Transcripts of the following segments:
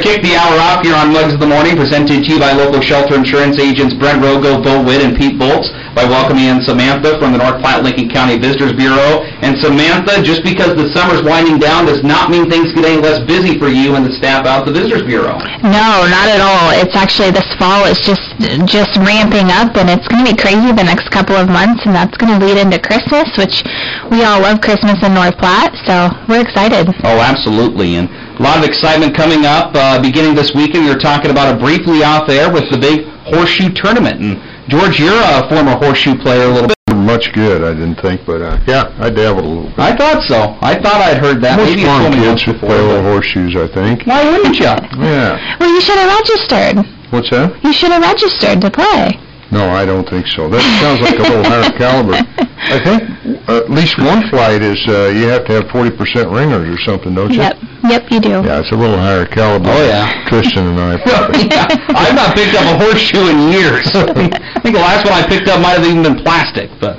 kick the hour off here on Mugs of the Morning, presented to you by local shelter insurance agents Brent Rogo, Bill Witt, and Pete Bolts, by welcoming in Samantha from the North Platte-Lincoln County Visitors Bureau. And Samantha, just because the summer's winding down does not mean things get any less busy for you and the staff out at the Visitors Bureau. No, not at all. It's actually, this fall is just ramping up, and it's going to be crazy the next couple of months, and that's going to lead into Christmas, which we all love Christmas in North Platte, so we're excited. Oh, absolutely. And a lot of excitement coming up beginning this weekend. We were talking about it briefly out there with the big horseshoe tournament. And George, you're a former horseshoe player a little bit. Much good, I didn't think, but yeah, I dabbled a little bit. I thought so. I thought I'd heard that. Most Maybe farm kids kids play little horseshoes, I think. Why wouldn't you? Yeah. Well, you should have registered. What's that? You should have registered to play. No, I don't think so. That sounds like a little higher caliber. I think at least one flight is you have to have 40% ringers or something, don't you? Yep, you do. Yeah, it's a little higher caliber. Oh, yeah. Tristan and I probably. Yeah, I've not picked up a horseshoe in years. I think the last one I picked up might have even been plastic. But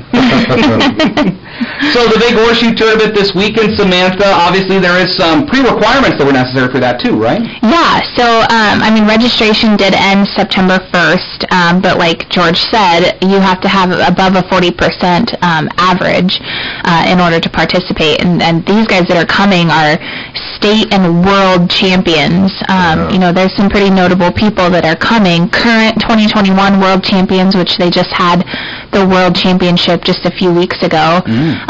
So the big horseshoe tournament this weekend, Samantha, obviously there is some pre-requirements that were necessary for that too, right? Yeah, so, registration did end September 1st, but like George said, you have to have above a 40% average in order to participate, and these guys that are coming are state and world champions. There's some pretty notable people that are coming. Current 2021 world champions, which they just had the world championship just a few weeks ago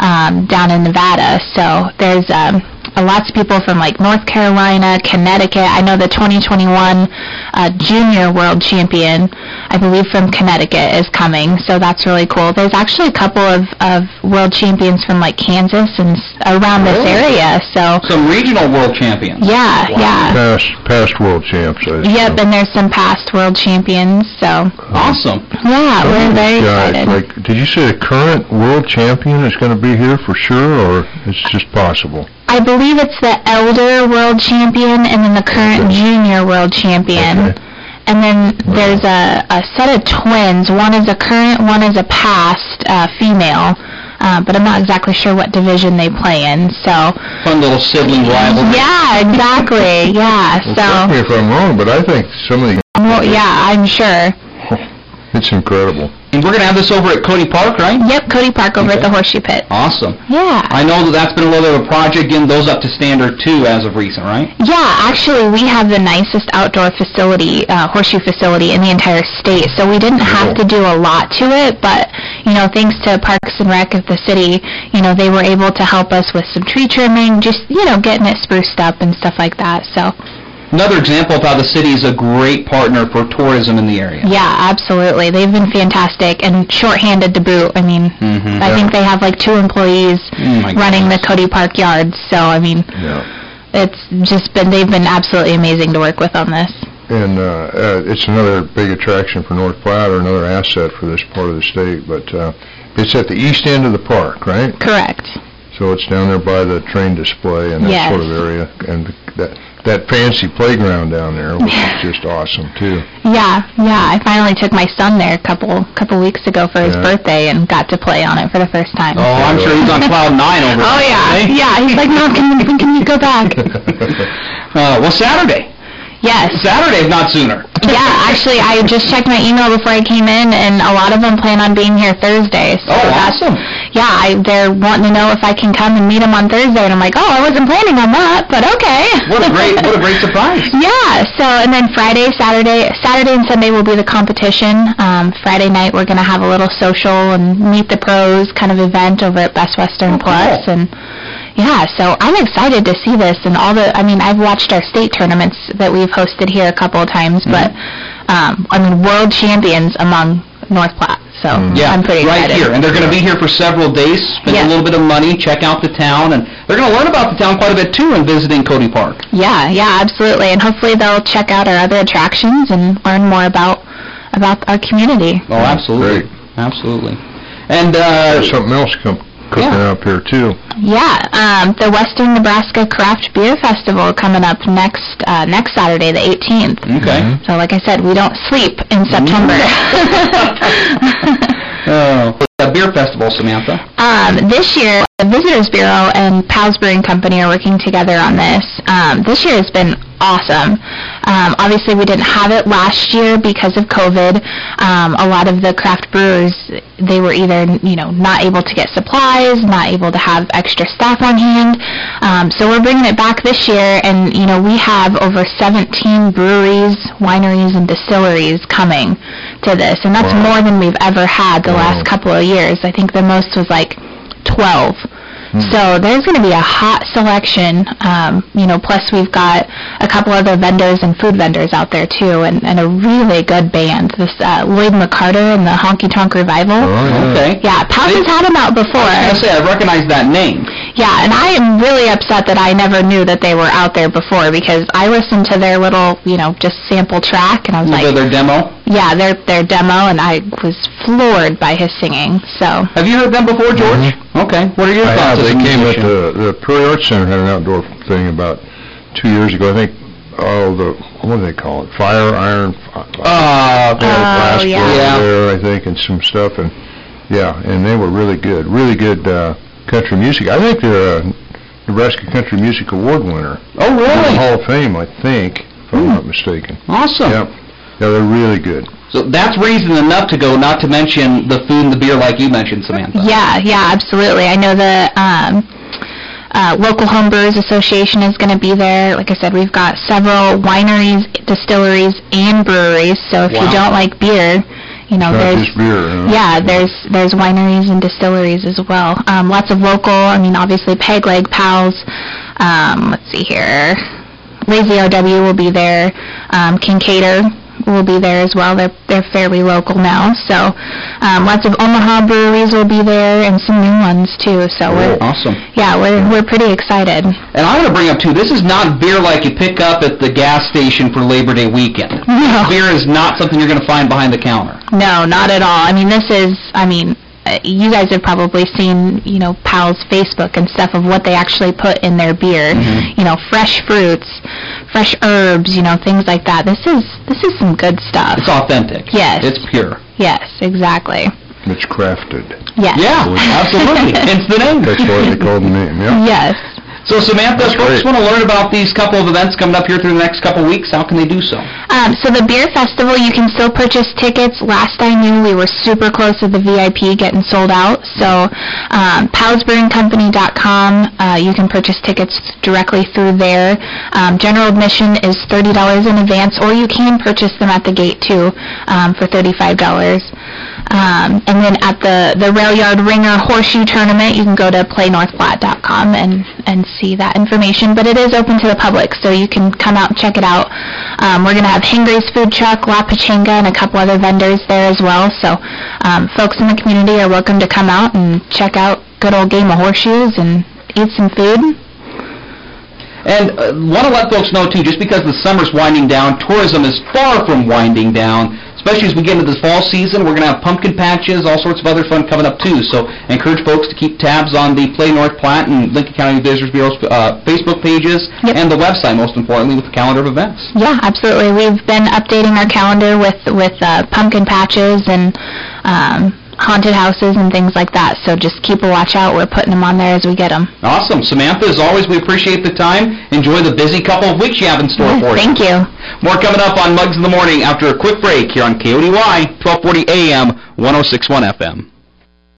down in Nevada. So there's lots of people from like North Carolina, Connecticut. I know the 2021 junior world champion, I believe from Connecticut, is coming, so that's really cool. There's actually a couple of world champions from like Kansas and around this area. So some regional world champions. Yeah, wow. Yeah. Past world champs. Yep, and there's some past world champions. So awesome. Yeah, we're very excited. Like, did you say the current world champion is going to be here for sure, or it's just possible? I believe it's the elder world champion and then the current junior world champion. Okay. And then there's a set of twins. One is a current, one is a past female. But I'm not exactly sure what division they play in. So fun little sibling rivalry. Yeah, exactly. Yeah. Well, correct me if I'm wrong, but I think some of the... Well, yeah, I'm sure. It's incredible. And we're going to have this over at Cody Park, right? Yep, Cody Park over at the Horseshoe Pit. Awesome. Yeah. I know that's been a little bit of a project, getting those up to standard, too, as of recent, right? Yeah, actually, we have the nicest outdoor facility, horseshoe facility in the entire state, so we didn't have to do a lot to it, but, thanks to Parks and Rec of the city, they were able to help us with some tree trimming, just, getting it spruced up and stuff like that, so... Another example of how the city is a great partner for tourism in the area. Yeah, absolutely. They've been fantastic and shorthanded to boot. I mean, I think they have like 2 employees running the Cody Park yards. So, it's just they've been absolutely amazing to work with on this. And it's another big attraction for North Platte, or another asset for this part of the state. But it's at the east end of the park, right? Correct. So it's down there by the train display and that sort of area. And that fancy playground down there, which is just awesome too. Yeah. I finally took my son there a couple weeks ago for his birthday and got to play on it for the first time. Oh, I'm sure he's on cloud 9 over there. Oh yeah, yeah. He's like, Mom, can you go back? Well, Saturday. Yes. Saturday, if not sooner. Yeah, actually, I just checked my email before I came in, and a lot of them plan on being here Thursday. So awesome. Yeah, they're wanting to know if I can come and meet them on Thursday, and I'm like, I wasn't planning on that, but okay. What a great surprise. Yeah, so, and then Saturday and Sunday will be the competition. Friday night, we're going to have a little social and meet the pros kind of event over at Best Western Plus, and... Yeah, so I'm excited to see this and I've watched our state tournaments that we've hosted here a couple of times, but, world champions among North Platte, so I'm pretty excited. Right here, and they're going to be here for several days, spend a little bit of money, check out the town, and they're going to learn about the town quite a bit, too, in visiting Cody Park. Yeah, absolutely, and hopefully they'll check out our other attractions and learn more about our community. Oh, absolutely. Great. Absolutely. And there's something else cooking up here too. Yeah, the Western Nebraska Craft Beer Festival coming up next Saturday, the 18th. Okay. So, like I said, we don't sleep in September. A beer festival, Samantha. This year, the Visitors Bureau and Pals Brewing Company are working together on this. This year has been awesome. Obviously, we didn't have it last year because of COVID. A lot of the craft brewers, they were either, not able to get supplies, not able to have extra staff on hand. So we're bringing it back this year, and, we have over 17 breweries, wineries, and distilleries coming to this, and that's more than we've ever had the last couple of years. I think the most was like 12. So there's going to be a hot selection, plus we've got a couple other vendors and food vendors out there too, and a really good band, this Lloyd McCarter and the Honky Tonk Revival. Okay. Yeah, Pals has had them out before. I was going to say, I recognize that name. Yeah, and I am really upset that I never knew that they were out there before, because I listened to their little, just sample track, and I was like... Their demo? Yeah, their demo, and I was floored by his singing, so... Have you heard them before, George? Okay. What are your thoughts as They a came at musician? the Prairie Arts Center had an outdoor thing about 2 years ago. I think, what do they call it? Fire, iron... glass yeah. there, I think, and some stuff, and they were really good country music. I think they're a Nebraska Country Music Award winner. Oh, really? Hall of Fame, I think, if I'm not mistaken. Awesome. Yeah, they're really good. So that's reason enough to go, not to mention the food and the beer like you mentioned, Samantha. Yeah, absolutely. I know the Local Homebrewers Association is going to be there. Like I said, we've got several wineries, distilleries, and breweries, so if you don't like beer, there's... just beer, huh? Yeah, there's wineries and distilleries as well. Lots of local, obviously Peg Leg Pals, let's see here, Lazy RW will be there, Kincaidor will be there as well. They're fairly local now, so lots of Omaha breweries will be there, and some new ones too. So awesome. Yeah, we're pretty excited. And I want to bring up too, this is not beer like you pick up at the gas station for Labor Day weekend. No. Beer is not something you're going to find behind the counter. No, not at all. You guys have probably seen, Pal's Facebook and stuff of what they actually put in their beer. Fresh fruits, fresh herbs, things like that. This is some good stuff. It's authentic. Yes. It's pure. Yes, exactly. It's crafted. Yes. Yeah, absolutely. Hence the name. That's why they call the name, yeah. Yes. So Samantha, That's folks great. want to learn about these couple of events coming up here through the next couple of weeks. How can they do so? So the beer festival, you can still purchase tickets. Last I knew, we were super close to the VIP getting sold out. So palsbrewingcompany.com, you can purchase tickets directly through there. General admission is $30 in advance, or you can purchase them at the gate too for $35. And then at the Rail Yard Ringer Horseshoe Tournament, you can go to playnorthplatte.com and see that information. But it is open to the public, so you can come out and check it out. We're going to have Hengry's Food Truck, La Pachinga, and a couple other vendors there as well. So folks in the community are welcome to come out and check out good old game of horseshoes and eat some food. And want to let folks know, too, just because the summer's winding down, tourism is far from winding down. Especially as we get into this fall season, we're going to have pumpkin patches, all sorts of other fun coming up, too. So I encourage folks to keep tabs on the Play North Platte and Lincoln County Visitors Bureau's Facebook pages and the website, most importantly, with the calendar of events. Yeah, absolutely. We've been updating our calendar with pumpkin patches and haunted houses and things like that. So just keep a watch out. We're putting them on there as we get them. Awesome. Samantha, as always, we appreciate the time. Enjoy the busy couple of weeks you have in store for you. Thank you. More coming up on Mugs in the Morning after a quick break here on KODY 1240 AM, 106.1 FM.